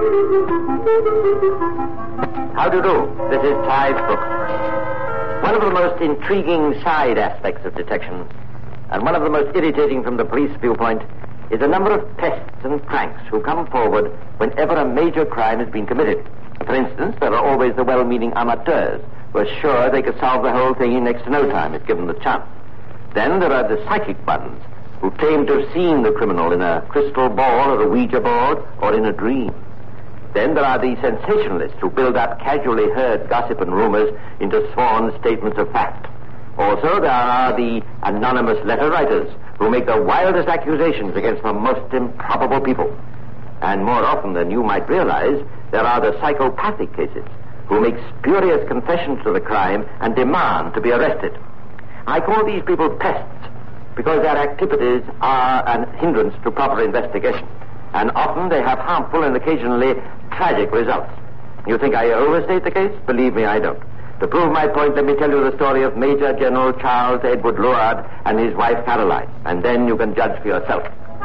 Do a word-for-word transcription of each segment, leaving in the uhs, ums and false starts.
How do you do? This is Clive Brooks. One of the most intriguing side aspects of detection, and one of the most irritating from the police viewpoint, is a number of pests and cranks who come forward whenever a major crime has been committed. For instance, there are always the well-meaning amateurs who are sure they could solve the whole thing in next to no time if given the chance. Then there are the psychic ones who claim to have seen the criminal in a crystal ball or a Ouija board or in a dream. Then there are the sensationalists who build up casually heard gossip and rumors into sworn statements of fact. Also, there are the anonymous letter writers who make the wildest accusations against the most improbable people. And more often than you might realize, there are the psychopathic cases who make spurious confessions to the crime and demand to be arrested. I call these people pests because their activities are an hindrance to proper investigation, and often they have harmful and occasionally tragic results. You think I overstate the case? Believe me, I don't. To prove my point, let me tell you the story of Major General Charles Edward Luard and his wife Caroline, and then you can judge for yourself.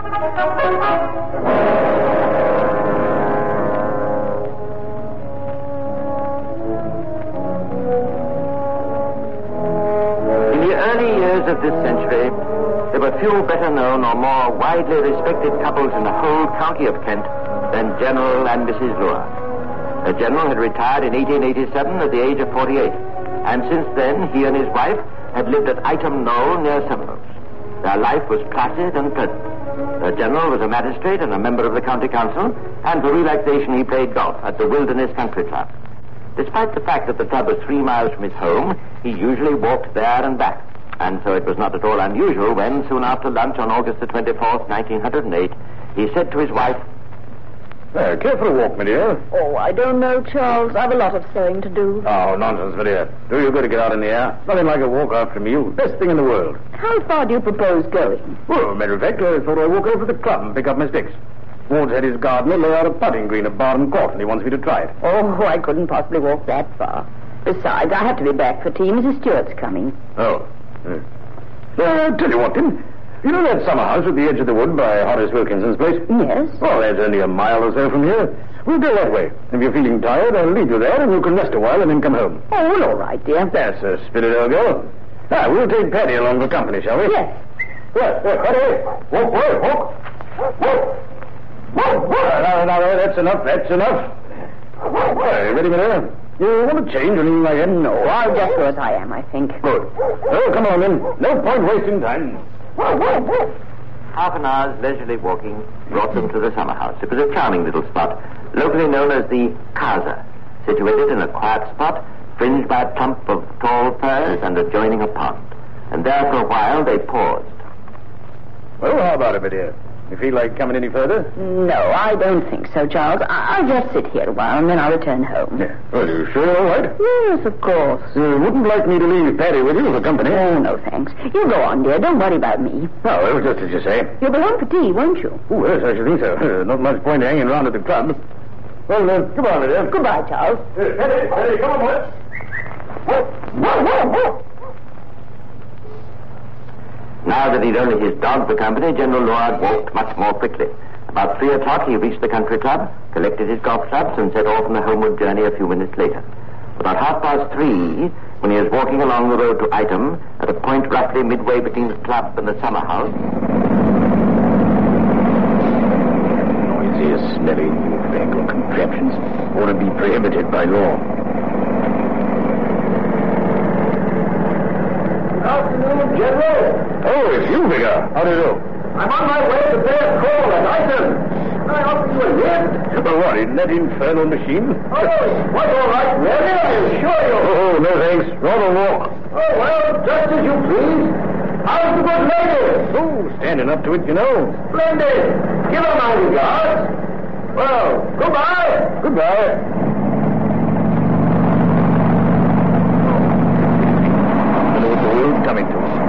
In the early years of this century, there were few better known or more widely respected couples in the whole county of Kent than General and Missus Luard. The General had retired in eighteen eighty-seven at the age of forty-eight, and since then he and his wife had lived at Ightham Knoll near Sevenoaks. Their life was placid and pleasant. The General was a magistrate and a member of the county council, and for relaxation he played golf at the Wilderness Country Club. Despite the fact that the club was three miles from his home, he usually walked there and back. And so it was not at all unusual when, soon after lunch on August the twenty-fourth, nineteen oh eight, he said to his wife, Uh, care for a walk, my dear? Oh, I don't know, Charles. I've a lot of sewing to do. Oh, nonsense, my dear. Do you good to get out in the air? Nothing like a walk after a meal. Best thing in the world. How far do you propose going? Well, matter of fact, I thought I'd walk over to the club and pick up my sticks. Ward's had his gardener lay out a putting green at Barham Court, and he wants me to try it. Oh, I couldn't possibly walk that far. Besides, I have to be back for tea. Missus Stewart's coming. Oh. Uh, uh, tell you what, Tim. You know that summer house at the edge of the wood by Horace Wilkinson's place? Yes. Oh, that's only a mile or so from here. We'll go that way. If you're feeling tired, I'll leave you there, and you can rest a while and then come home. Oh, well, all right, dear. That's a spirited old girl. Ah, we'll take Paddy along for company, shall we? Yes. Well, well, right away. Walk, walk, walk. Walk. Walk, walk. Now, now, that's enough, that's enough. Well, you ready, my dear? You want to change or anything like that? No, I'll just go as I am, I think. Good. Oh, come on, then. No point wasting time. Half an hour's leisurely walking brought them to the summer house. It was a charming little spot, locally known as the Casa, situated in a quiet spot, fringed by a clump of tall firs and adjoining a pond. And there for a while they paused. Well, how about it, my dear? You feel like coming any further? No, I don't think so, Charles. I- I'll just sit here a while, and then I'll return home. Yeah. Well, you sure all right? Yes, of course. You wouldn't like me to leave Paddy with you for company? Oh, no, thanks. You go on, dear. Don't worry about me. No, it was just as you say. You'll be home for tea, won't you? Oh, yes, I should think so. Uh, not much point hanging around at the club. Well, uh, come on, my dear. Goodbye, Charles. Uh, Paddy, Paddy, come on, boy. Whoa, whoa, whoa. Now that he'd only his dog for company, General Luard walked much more quickly. About three o'clock, he reached the country club, collected his golf clubs, and set off on the homeward journey a few minutes later. About half past three, when he was walking along the road to Ightham, at a point roughly midway between the club and the summer house... Noisy, smelly, newfangled contraptions ought to be prohibited by law. Good afternoon, General. Oh, it's you, Vigor. How do you do? I'm on my way to pay a call at Ightham. I offer you a lift. Oh, what, in that infernal machine? Oh, quite all right, really, I assure you. Oh, no thanks. Rather walk. Oh, well, just as you please. How's the good lady? Oh, standing up to it, you know. Splendid. Give her my regards. Well, goodbye. Goodbye. Coming to us.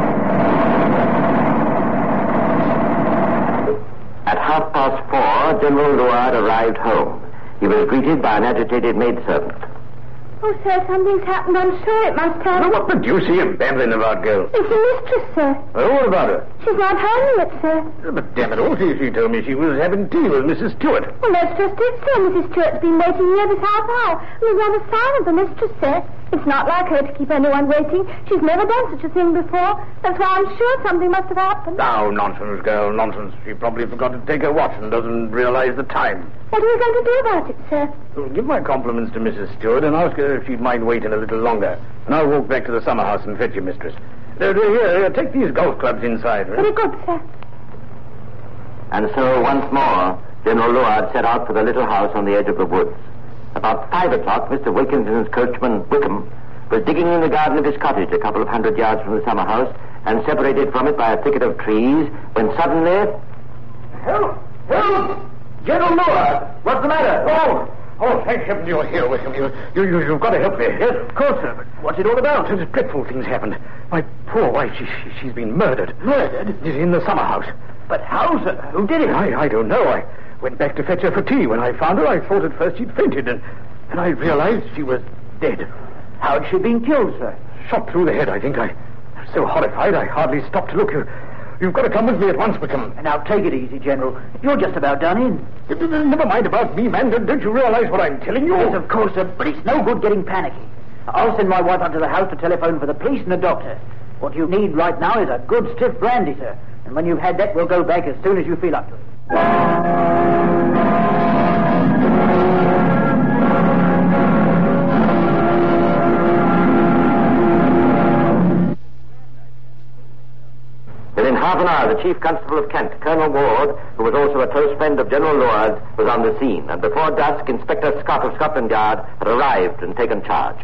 At half past four, General Luard arrived home. He was greeted by an agitated maidservant. Oh, sir, something's happened. I'm sure it must have. Now, what did you see him bambling about, girl? It's the mistress, sir. Well, what about her? She's not home yet, sir. But damn it all, she, she told me she was having tea with Missus Stewart. Well, that's just it, sir. Missus Stewart's been waiting here this half hour. There's not a sign of the mistress, sir. It's not like her to keep anyone waiting. She's never done such a thing before. That's why I'm sure something must have happened. Now, nonsense, girl, nonsense. She probably forgot to take her watch and doesn't realize the time. What are we going to do about it, sir? Well, give my compliments to Missus Stewart and ask her if she'd mind waiting a little longer. And I'll walk back to the summer house and fetch you, mistress. Uh, here, here, take these golf clubs inside. Right? Very good, sir. And so, once more, General Luard set out for the little house on the edge of the woods. About five o'clock, Mister Wilkinson's coachman, Wickham, was digging in the garden of his cottage a couple of hundred yards from the summer house and separated from it by a thicket of trees, when suddenly... Help! Help! General Luard! What's the matter? Oh! Oh, thank heaven you're here, Wickham. You, you, you, you've got to help me. Yes, of course, sir. But what's it all about? There's dreadful things happened. My poor wife, she, she, she's been murdered. Murdered? In the summer house. But how, sir? Who did it? I, I don't know. I went back to fetch her for tea. When I found her, I thought at first she'd fainted, and, and I realized she was dead. How'd she been killed, sir? Shot through the head, I think. I was so horrified, I hardly stopped to look. You, you've got to come with me at once, Wickham. Now, take it easy, General. You're just about done in. Never mind about me, man. Don't you realize what I'm telling you? Yes, of course, sir, but it's no good getting panicky. I'll send my wife up to the house to telephone for the police and the doctor. What you need right now is a good stiff brandy, sir. And when you've had that, we'll go back as soon as you feel up to it. Within half an hour, the Chief Constable of Kent, Colonel Ward, who was also a close friend of General Luard, was on the scene, and before dusk, Inspector Scott of Scotland Yard had arrived and taken charge.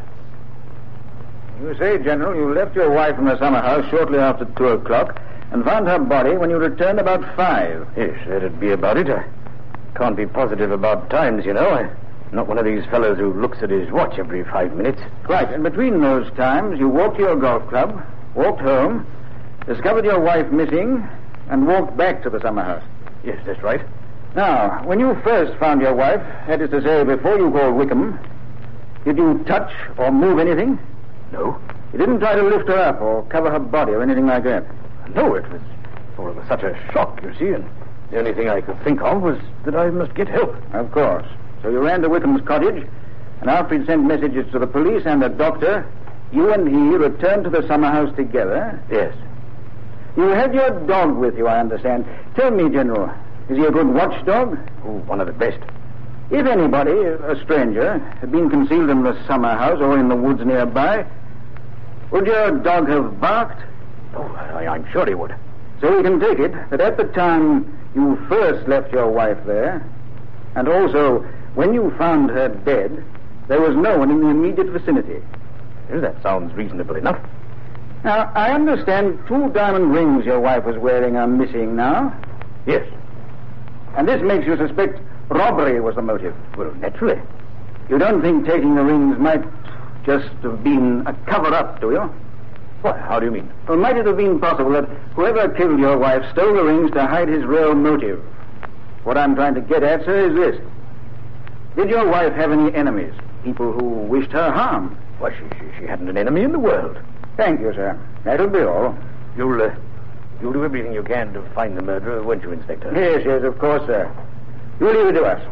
You say, General, you left your wife from the summer house shortly after two o'clock and found her body when you returned about five. Yes, that'd be about it. I can't be positive about times, you know. I'm not one of these fellows who looks at his watch every five minutes. Right, and between those times, you walked to your golf club, walked home, discovered your wife missing, and walked back to the summer house. Yes, that's right. Now, when you first found your wife, that is to say, before you called Wickham, did you touch or move anything? No. You didn't try to lift her up or cover her body or anything like that? No, it was, well, it was such a shock, you see, and the only thing I could think of was that I must get help. Of course. So you ran to Wickham's cottage, and after he'd sent messages to the police and the doctor, you and he returned to the summer house together? Yes. You had your dog with you, I understand. Tell me, General, is he a good watchdog? Oh, one of the best. If anybody, a stranger, had been concealed in the summer house or in the woods nearby, would your dog have barked? Oh, I, I'm sure he would. So we can take it that at the time you first left your wife there, and also when you found her dead, there was no one in the immediate vicinity. Well, that sounds reasonable enough. Now, I understand two diamond rings your wife was wearing are missing now. Yes. And this makes you suspect robbery was the motive. Well, naturally. You don't think taking the rings might just have been a cover-up, do you? What? How do you mean? Well, might it have been possible that whoever killed your wife stole the rings to hide his real motive? What I'm trying to get at, sir, is this. Did your wife have any enemies? People who wished her harm? Why, she, she, she hadn't an enemy in the world. Thank you, sir. That'll be all. You'll, uh, you'll do everything you can to find the murderer, won't you, Inspector? Yes, yes, of course, sir. You leave it to us.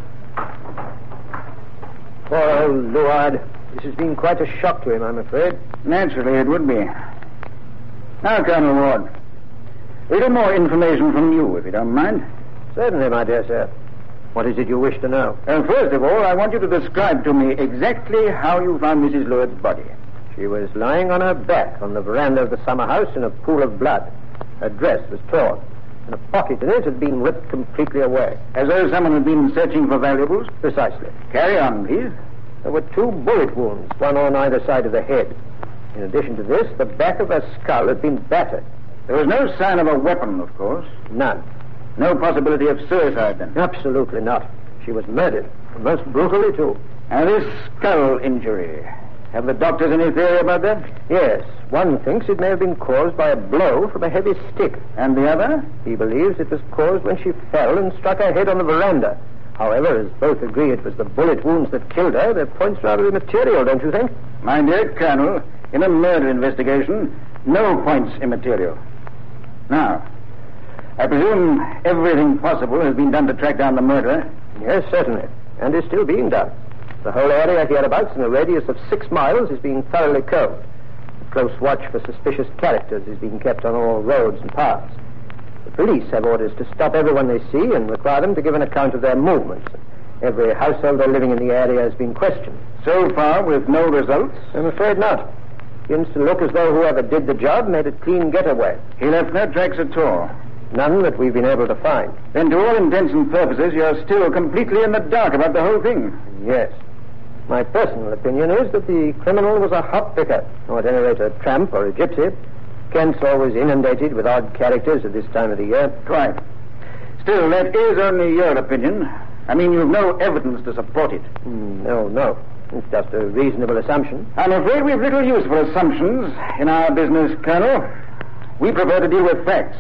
Poor old Luard. This has been quite a shock to him, I'm afraid. Naturally, it would be. Now, Colonel Ward, a little more information from you, if you don't mind. Certainly, my dear sir. What is it you wish to know? Uh, first of all, I want you to describe to me exactly how you found Missus Luard's body. She was lying on her back on the veranda of the summer house in a pool of blood. Her dress was torn, and a pocket in it had been ripped completely away. As though someone had been searching for valuables? Precisely. Carry on, please. There were two bullet wounds, one on either side of the head. In addition to this, the back of her skull had been battered. There was no sign of a weapon, of course. None. No possibility of suicide, then? Absolutely not. She was murdered, most brutally, too. And this skull injury, have the doctors any theory about that? Yes. One thinks it may have been caused by a blow from a heavy stick. And the other? He believes it was caused when she fell and struck her head on the veranda, However, as both agree it was the bullet wounds that killed her, their point's rather immaterial, don't you think? My dear Colonel, in a murder investigation, no point's immaterial. Now, I presume everything possible has been done to track down the murderer? Yes, certainly, and is still being done. The whole area hereabouts in a radius of six miles is being thoroughly combed. A close watch for suspicious characters is being kept on all roads and paths. The police have orders to stop everyone they see and require them to give an account of their movements. Every householder living in the area has been questioned. So far, with no results? I'm afraid not. It begins to look as though whoever did the job made a clean getaway. He left no tracks at all? None that we've been able to find. Then to all intents and purposes, you're still completely in the dark about the whole thing? Yes. My personal opinion is that the criminal was a hop picker, or at any rate a tramp or a gypsy. Kent's always inundated with odd characters at this time of the year. Quite. Still, that is only your opinion. I mean, you've no evidence to support it. Mm, no, no. It's just a reasonable assumption. I'm afraid we've little use for assumptions in our business, Colonel. We prefer to deal with facts.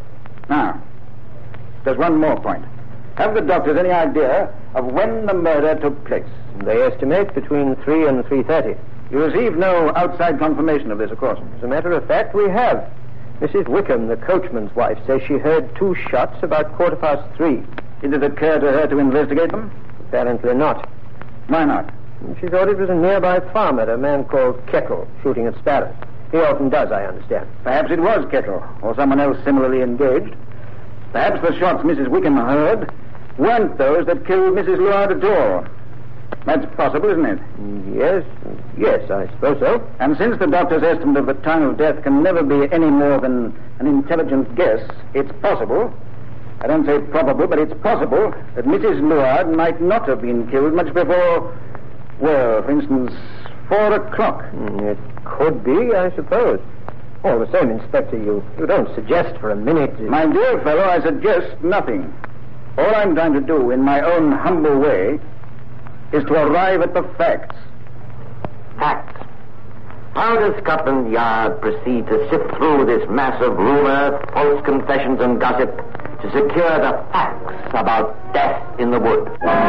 Now, there's one more point. Have the doctors any idea of when the murder took place? They estimate between three and three thirty. You received no outside confirmation of this, of course. As a matter of fact, we have. Missus Wickham, the coachman's wife, says she heard two shots about quarter past three. Did it occur to her to investigate them? Apparently not. Why not? She thought it was a nearby farmer, a man called Keckle, shooting at sparrows. He often does, I understand. Perhaps it was Keckle, or someone else similarly engaged. Perhaps the shots Missus Wickham heard weren't those that killed Missus Luard at all. That's possible, isn't it? Yes, yes, I suppose so. And since the doctor's estimate of the time of death can never be any more than an intelligent guess, it's possible, I don't say probable, but it's possible that Missus Luard might not have been killed much before, well, for instance, four o'clock. It could be, I suppose. All the same, Inspector, you, you don't suggest for a minute... My dear fellow, I suggest nothing. All I'm trying to do, in my own humble way, is to arrive at the facts. Facts. How does Scotland Yard proceed to sift through this mass of rumor, false confessions, and gossip to secure the facts about death in the wood?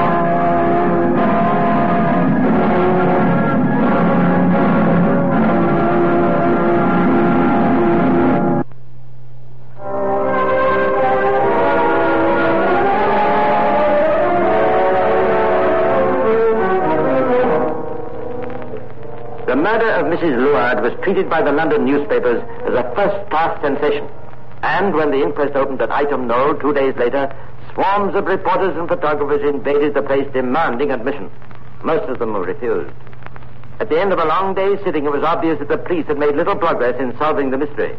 The murder of Missus Luard was treated by the London newspapers as a first-class sensation. And when the inquest opened at Ightham Knoll two days later, swarms of reporters and photographers invaded the place demanding admission. Most of them were refused. At the end of a long day's sitting, it was obvious that the police had made little progress in solving the mystery.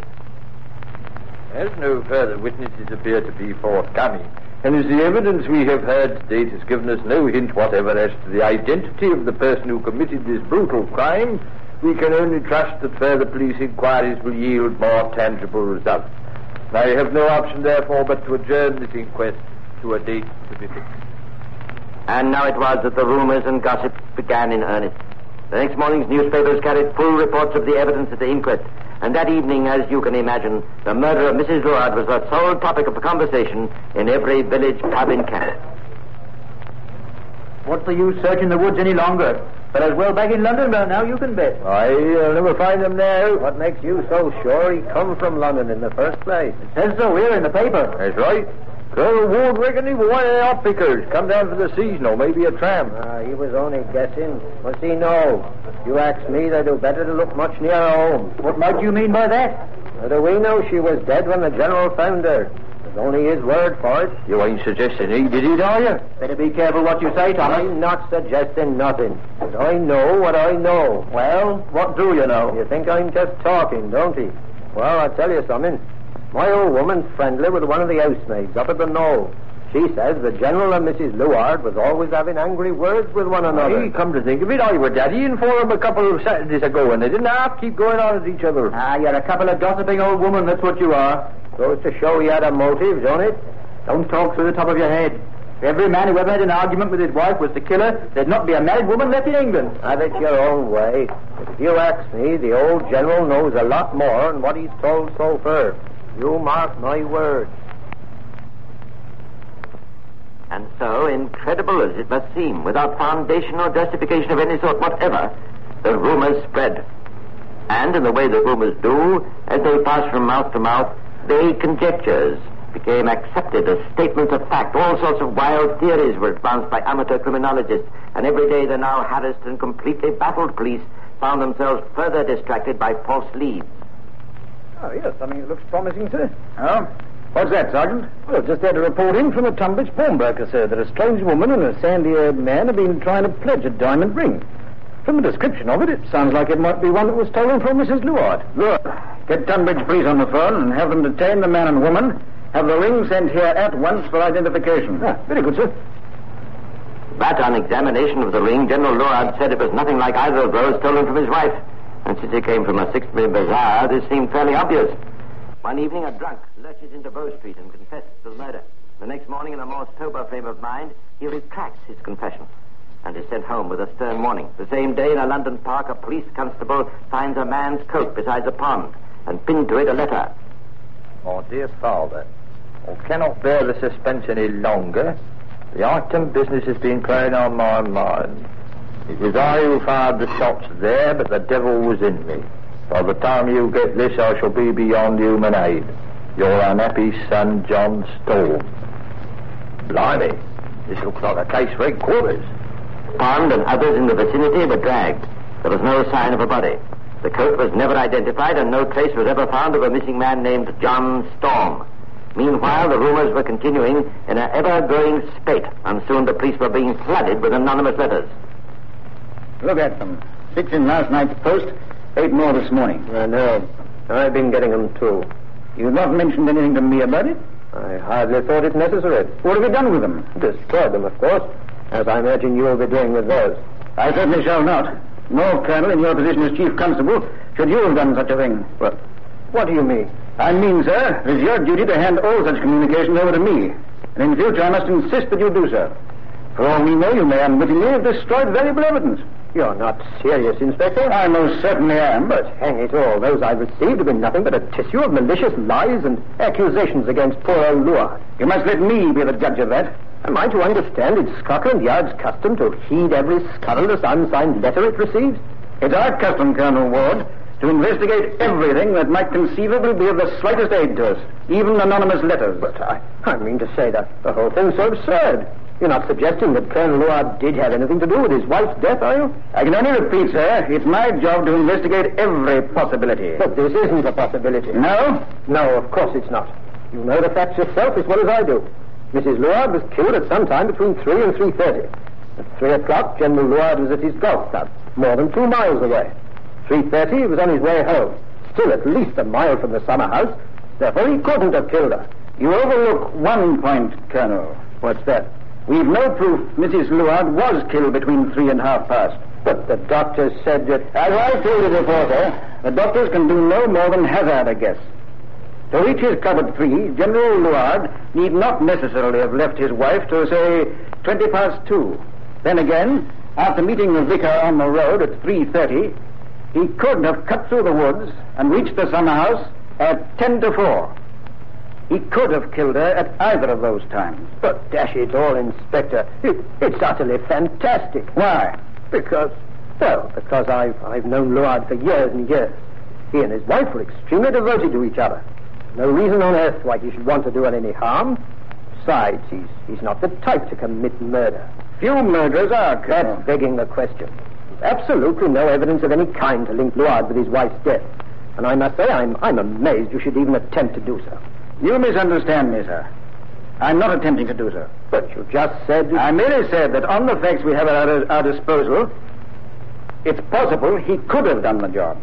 As no further witnesses appear to be forthcoming, and as the evidence we have heard to date has given us no hint whatever as to the identity of the person who committed this brutal crime, we can only trust that further police inquiries will yield more tangible results. I have no option, therefore, but to adjourn this inquest to a date to be fixed. And now it was that the rumors and gossip began in earnest. The next morning's newspapers carried full reports of the evidence at the inquest. And that evening, as you can imagine, the murder of Missus Luard was the sole topic of conversation in every village pub in Kent. What's the use searching the woods any longer? Fellow's well back in London by now, you can bet. I'll never find him now. What makes you so sure he come from London in the first place? It says so here in the paper. That's right. Colonel Ward reckoned he was one of the hop pickers. Come down for the season, or maybe a tramp. Ah, he was only guessing. What's he know? If you ask me, they do better to look much nearer home. What might you mean by that? How do we know she was dead when the General found her? There's only his word for it. You ain't suggesting he did it, are you? Better be careful what you say, Thomas. I'm not suggesting nothing. But I know what I know. Well, what do you know? You think I'm just talking, don't he? Well, I'll tell you something. My old woman's friendly with one of the housemaids up at the Knoll. She says the General and Missus Luard was always having angry words with one another. Hey, come to think of it, I were daddying for them a couple of Saturdays ago, and they didn't half keep going on at each other. Ah, you're a couple of gossiping old women, that's what you are. Goes to show he had a motive, don't it? Don't talk through the top of your head. If every man who ever had an argument with his wife was the killer, there'd not be a married woman left in England. Have it your own way. But if you ask me, the old General knows a lot more than what he's told so far. You mark my words. And so, incredible as it must seem, without foundation or justification of any sort whatever, the rumors spread. And in the way that rumors do, as they pass from mouth to mouth, vague conjectures became accepted as statements of fact. All sorts of wild theories were advanced by amateur criminologists, and every day the now harassed and completely baffled police found themselves further distracted by false leads. Oh, yes, I mean, it looks promising, sir. Oh? What's that, Sergeant? Well, just had a report in from a Tunbridge pawnbroker, sir, that a strange woman and a sandy-haired man have been trying to pledge a diamond ring. From the description of it, it sounds like it might be one that was stolen from Missus Luard. Good. Get Tunbridge police on the phone and have them detain the man and woman. Have the ring sent here at once for identification. Ah, very good, sir. But on examination of the ring, General Luard said it was nothing like either of those stolen from his wife. And since it came from a sixpenny bazaar, this seemed fairly obvious. One evening, a drunk lurches into Bow Street and confesses to the murder. The next morning, in a more sober frame of mind, he retracts his confession and is sent home with a stern warning. The same day, in a London park, a police constable finds a man's coat beside the pond and pinned to it a letter. My dear father, I cannot bear the suspense any longer. The item business has been playing on my mind. It was I who fired the shots there, but the devil was in me. By the time you get this, I shall be beyond human aid. Your unhappy son, John Storm. Blimey, this looks like a case for headquarters. Pond and others in the vicinity were dragged. There was no sign of a body. The coat was never identified, and no trace was ever found of a missing man named John Storm. Meanwhile, the rumors were continuing in an ever-growing spate, and soon the police were being flooded with anonymous letters. Look at them. Six in last night's post, eight more this morning. I know. I've been getting them, too. You've not mentioned anything to me about it? I hardly thought it necessary. What have you done with them? Destroyed them, of course, as I imagine you will be doing with theirs. I certainly shall not. No, Colonel, in your position as Chief Constable, should you have done such a thing. Well, what do you mean? I mean, sir, it is your duty to hand all such communications over to me. And in future, I must insist that you do so. For all we know, you may unwittingly have destroyed valuable evidence. You're not serious, Inspector? I most certainly am, but... Hang it all, those I've received have been nothing but a tissue of malicious lies and accusations against poor old Luard. You must let me be the judge of that. Am I to understand it's Scotland Yard's custom to heed every scurrilous unsigned letter it receives? It's our custom, Colonel Ward, to investigate everything that might conceivably be of the slightest aid to us, even anonymous letters. But I, I mean to say that the whole thing's so absurd. You're not suggesting that Colonel Luard did have anything to do with his wife's death, are you? I can only repeat, sir, it's my job to investigate every possibility. But this isn't a possibility. No? No, of course it's not. You know the facts yourself as well as I do. Missus Luard was killed at some time between three and three thirty. At three o'clock, General Luard was at his golf club, more than two miles away. three thirty, he was on his way home, still at least a mile from the summer house. Therefore, he couldn't have killed her. You overlook one point, Colonel. What's that? We've no proof Missus Luard was killed between three and half past. But the doctors said that... As I told the reporter, the doctors can do no more than hazard a guess. To reach his club at three, General Luard need not necessarily have left his wife till, say, twenty past two. Then again, after meeting the vicar on the road at three thirty, he could have cut through the woods and reached the summer house at ten to four. He could have killed her at either of those times. But dash it all, Inspector, it, it's utterly fantastic. Why? Because, well, because I've, I've known Luard for years and years. He and his wife were extremely devoted to each other. No reason on earth why he should want to do her any harm. Besides, he's, he's not the type to commit murder. Few murderers are, Colonel. That's begging the question. There's absolutely no evidence of any kind to link Luard with his wife's death. And I must say, I'm, I'm amazed you should even attempt to do so. You misunderstand me, sir. I'm not attempting to do so. But you just said... I merely said that on the facts we have at our, our disposal, it's possible he could have done the job.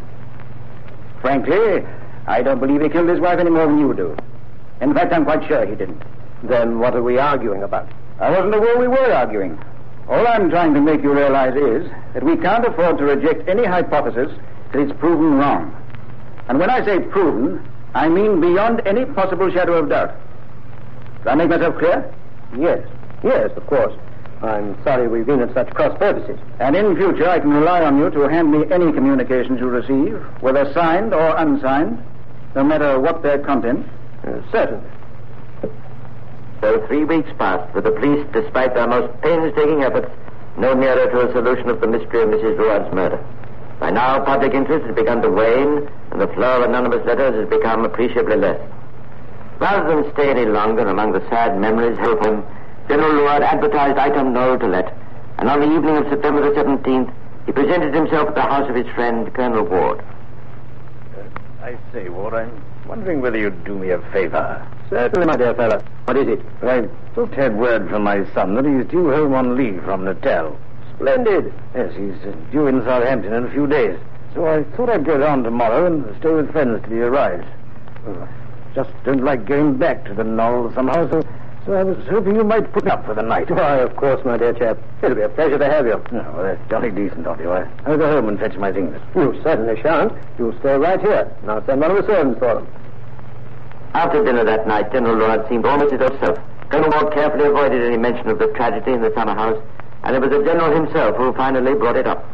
Frankly, I don't believe he killed his wife any more than you do. In fact, I'm quite sure he didn't. Then what are we arguing about? I wasn't aware we were arguing. All I'm trying to make you realize is that we can't afford to reject any hypothesis till it's proven wrong. And when I say proven, I mean beyond any possible shadow of doubt. Did I make myself clear? Yes. Yes, of course. I'm sorry we've been at such cross purposes. And in future, I can rely on you to hand me any communications you receive, whether signed or unsigned, no matter what their content. Uh, certainly. So three weeks passed, with the police, despite their most painstaking efforts, no nearer to a solution of the mystery of Missus Luard's murder. By now, public interest had begun to wane, and the flow of anonymous letters had become appreciably less. Rather than stay any longer among the sad memories held for him, General Luard advertised item no to let, and on the evening of September the seventeenth, he presented himself at the house of his friend, Colonel Ward. Uh, I say, Ward, I'm wondering whether you'd do me a favor. Certainly, my dear fellow. What is it? I just had word from my son that he's due home on leave from Natal. Splendid. Yes, he's uh, due in Southampton in a few days. So I thought I'd go down tomorrow and stay with friends till he arrives. Well, I just don't like going back to the Knoll somehow, so, so I was hoping you might put up for the night. Why, of course, my dear chap. It'll be a pleasure to have you. No, well, that's jolly decent of you. I, I'll go home and fetch my things. You certainly shan't. You'll stay right here, and I'll send one of the servants for them. After dinner that night, General Luard seemed almost his own self. Colonel Ward carefully avoided any mention of the tragedy in the summer house, and it was the General himself who finally brought it up.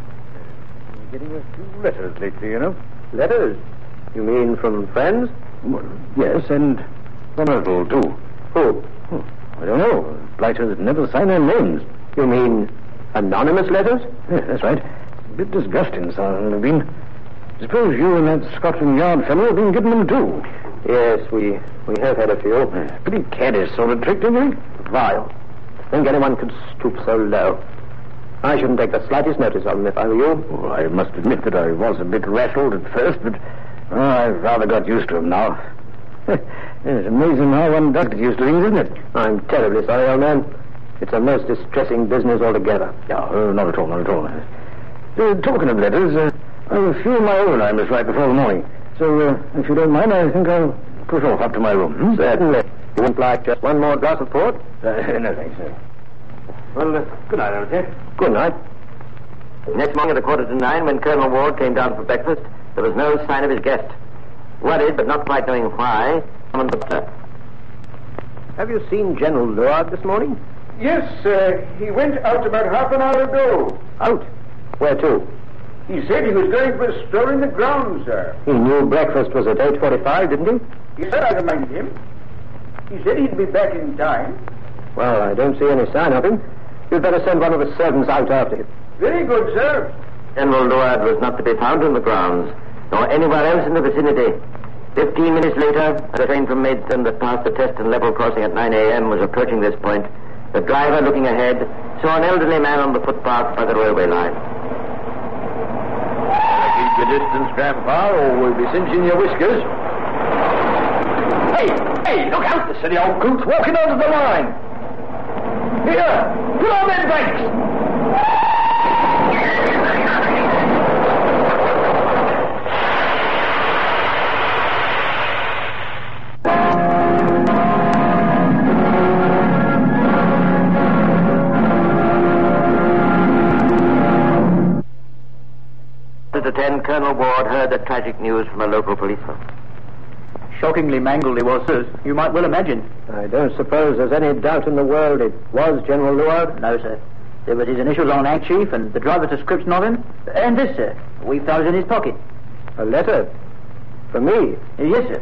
I'm getting a few letters lately, you know. Letters? You mean from friends? Well, yes, and from Ethel, too. Who? Oh, I don't know. Blighters never sign their names. You mean anonymous letters? Yes, that's right. A bit disgusting, some of them have been. Suppose you and that Scotland Yard fellow have been getting them, too. Yes, we we have had a few. Uh, pretty caddish sort of trick, don't you think? Vile. To think anyone could stoop so low. I shouldn't take the slightest notice of them if I were you. Oh, I must admit that I was a bit rattled at first, but oh, I've rather got used to them now. It's amazing how one does get used to things, isn't it? I'm terribly sorry, old man. It's a most distressing business altogether. No, uh, not at all, not at all. Uh, talking of letters, uh, I have a few of my own I must write before the morning. So, uh, if you don't mind, I think I'll push off up to my room. Hmm? Certainly. You wouldn't like just one more glass of port? Uh, no, thanks, sir. Well, uh, good night, old chap. Good night. Next morning at a quarter to nine, when Colonel Ward came down for breakfast, there was no sign of his guest. Worried, but not quite knowing why, summoned the butler. Have you seen General Luard this morning? Yes, uh, he went out about half an hour ago. Out? Where to? He said he was going for a stroll in the grounds, sir. He knew breakfast was at eight forty-five, didn't he? Yes, sir, I reminded him. He said he'd be back in time. Well, I don't see any sign of him. You'd better send one of the servants out after him. Very good, sir. General Luard was not to be found in the grounds, nor anywhere else in the vicinity. Fifteen minutes later, a train from Maidstone that passed the test and level crossing at nine a.m. was approaching this point. The driver, looking ahead, saw an elderly man on the footpath by the railway line. Keep your distance, Grandpa, or we'll be singeing your whiskers. Hey, hey, look out! The silly old goose walking onto the line. Here, put on them brakes. At ten, Colonel Ward heard the tragic news from a local policeman. Shockingly mangled he was, sir. You might well imagine. I don't suppose there's any doubt in the world it was General Luard? No, sir. There was his initials on handkerchief and the driver's description of him. And this, sir. We found it in his pocket. A letter? For me? Yes, sir.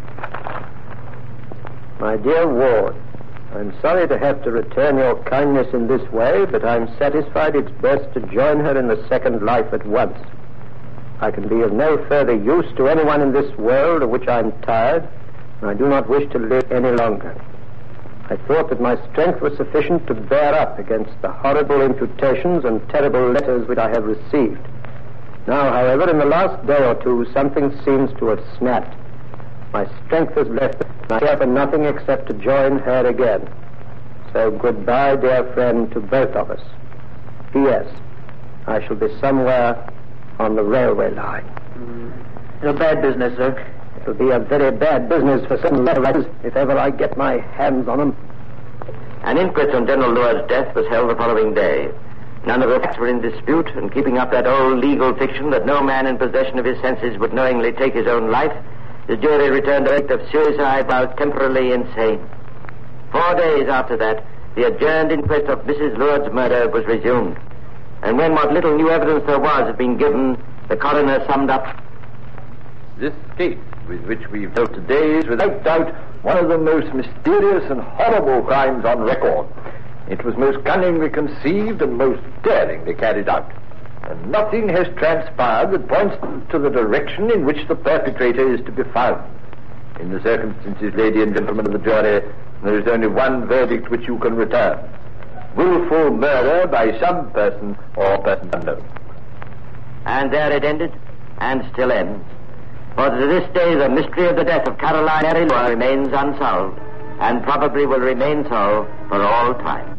My dear Ward, I'm sorry to have to return your kindness in this way, but I'm satisfied it's best to join her in the second life at once. I can be of no further use to anyone in this world of which I'm tired, and I do not wish to live any longer. I thought that my strength was sufficient to bear up against the horrible imputations and terrible letters which I have received. Now, however, in the last day or two, something seems to have snapped. My strength has left me, and I care for nothing except to join her again. So goodbye, dear friend, to both of us. P S. I shall be somewhere on the railway line. Mm. It's a bad business, sir. It'll be a very bad business for certain letter writers if ever I get my hands on them. An inquest on General Luard's death was held the following day. None of the facts were in dispute, and keeping up that old legal fiction that no man in possession of his senses would knowingly take his own life, the jury returned a verdict of suicide while temporarily insane. Four days after that, the adjourned inquest of Missus Luard's murder was resumed. And when what little new evidence there was had been given, the coroner summed up. This case with which we've dealt today is without doubt one of the most mysterious and horrible crimes on record. It was most cunningly conceived and most daringly carried out. And nothing has transpired that points to the direction in which the perpetrator is to be found. In the circumstances, ladies and gentlemen of the jury, there is only one verdict which you can return. Willful murder by some person or person unknown. And there it ended, and still ends. For to this day, the mystery of the death of Caroline Mary Lohr remains unsolved, and probably will remain so for all time.